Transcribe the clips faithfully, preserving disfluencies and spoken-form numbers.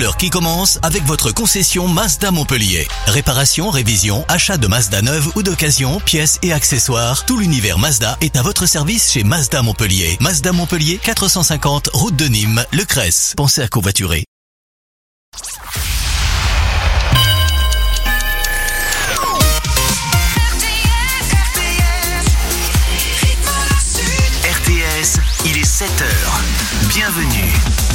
l'heure qui commence avec votre concession Mazda Montpellier. Réparation, révision, achat de Mazda neuve ou d'occasion, pièces et accessoires, tout l'univers Mazda est à votre service chez Mazda Montpellier. Mazda Montpellier, quatre cent cinquante, route de Nîmes, Le Cresse. Pensez à covoiturer. R T S, il est sept heures. Bienvenue.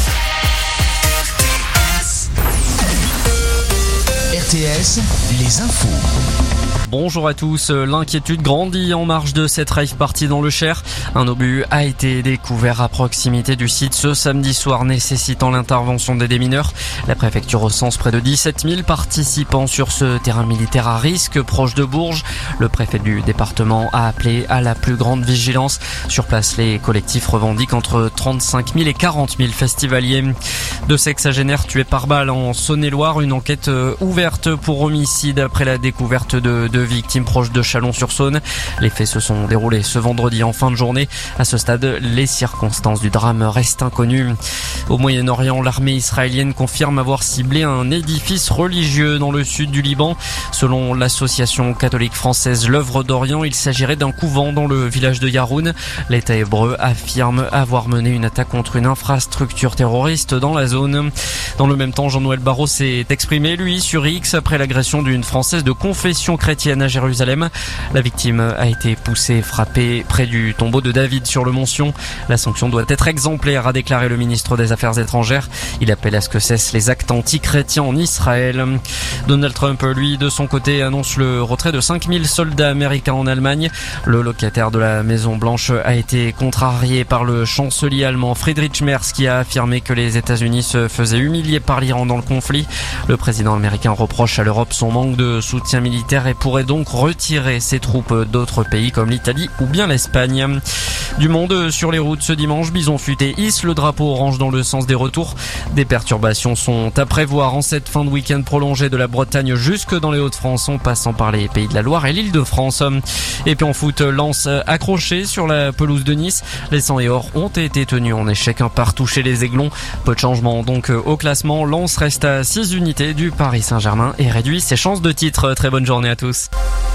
R T S, les infos. Bonjour à tous, l'inquiétude grandit en marge de cette rave party dans le Cher. Un obus a été découvert à proximité du site ce samedi soir, nécessitant l'intervention des démineurs. La préfecture recense près de dix-sept mille participants sur ce terrain militaire à risque proche de Bourges. Le préfet du département a appelé à la plus grande vigilance. Sur place, les collectifs revendiquent entre trente-cinq mille et quarante mille festivaliers. Deux sexagénaires tués par balle en Saône-et-Loire, une enquête ouverte pour homicide après la découverte de, de victimes proches de Chalon-sur-Saône. Les faits se sont déroulés ce vendredi en fin de journée. À ce stade, les circonstances du drame restent inconnues. Au Moyen-Orient, l'armée israélienne confirme avoir ciblé un édifice religieux dans le sud du Liban. Selon l'association catholique française L'Œuvre d'Orient, il s'agirait d'un couvent dans le village de Yaroun. L'État hébreu affirme avoir mené une attaque contre une infrastructure terroriste dans la zone. Dans le même temps, Jean-Noël Barrot s'est exprimé, lui, sur X après l'agression d'une Française de confession chrétienne à Jérusalem. La victime a été poussée, frappée près du tombeau de David sur le Mont Sion. La sanction doit être exemplaire, a déclaré le ministre des Affaires étrangères. Il appelle à ce que cessent les actes anti-chrétiens en Israël. Donald Trump, lui, de son côté, annonce le retrait de cinq mille soldats américains en Allemagne. Le locataire de la Maison-Blanche a été contrarié par le chancelier allemand Friedrich Merz, qui a affirmé que les États-Unis se faisaient humilier par l'Iran dans le conflit. Le président américain reproche à l'Europe son manque de soutien militaire et pourrait donc retirer ses troupes d'autres pays comme l'Italie ou bien l'Espagne. Du monde sur les routes ce dimanche, Bison Futé hisse le drapeau orange dans le sens des retours. Des perturbations sont à prévoir en cette fin de week-end prolongée de la Bretagne jusque dans les Hauts-de-France, en passant par les Pays de la Loire et l'Île-de-France. Et puis en foot, Lens accroché sur la pelouse de Nice. Les cent et or ont été tenus en échec un partout chez les Aiglons. Peu de changement donc au classement. Lens reste à six unités du Paris Saint-Germain et réduit ses chances de titre. Très bonne journée à tous.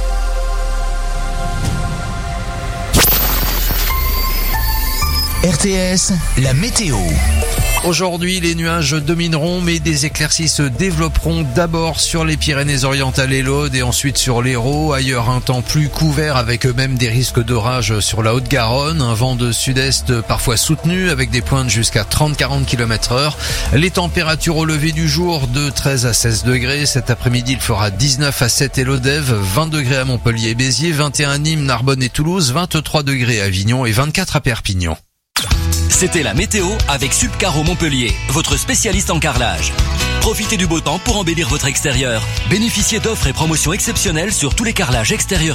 R T S, la météo. Aujourd'hui, les nuages domineront, mais des éclaircies se développeront d'abord sur les Pyrénées-Orientales et l'Aude et ensuite sur l'Hérault. Ailleurs, un temps plus couvert avec eux-mêmes des risques d'orage sur la Haute-Garonne. Un vent de sud-est parfois soutenu avec des pointes jusqu'à trente à quarante kilomètres heure. Les températures au lever du jour de treize à seize degrés. Cet après-midi, il fera dix-neuf à Sète et Lodève, vingt degrés à Montpellier et Béziers, vingt et un à Nîmes, Narbonne et Toulouse, vingt-trois degrés à Avignon et vingt-quatre à Perpignan. C'était la météo avec Subcaro Montpellier, votre spécialiste en carrelage. Profitez du beau temps pour embellir votre extérieur. Bénéficiez d'offres et promotions exceptionnelles sur tous les carrelages extérieurs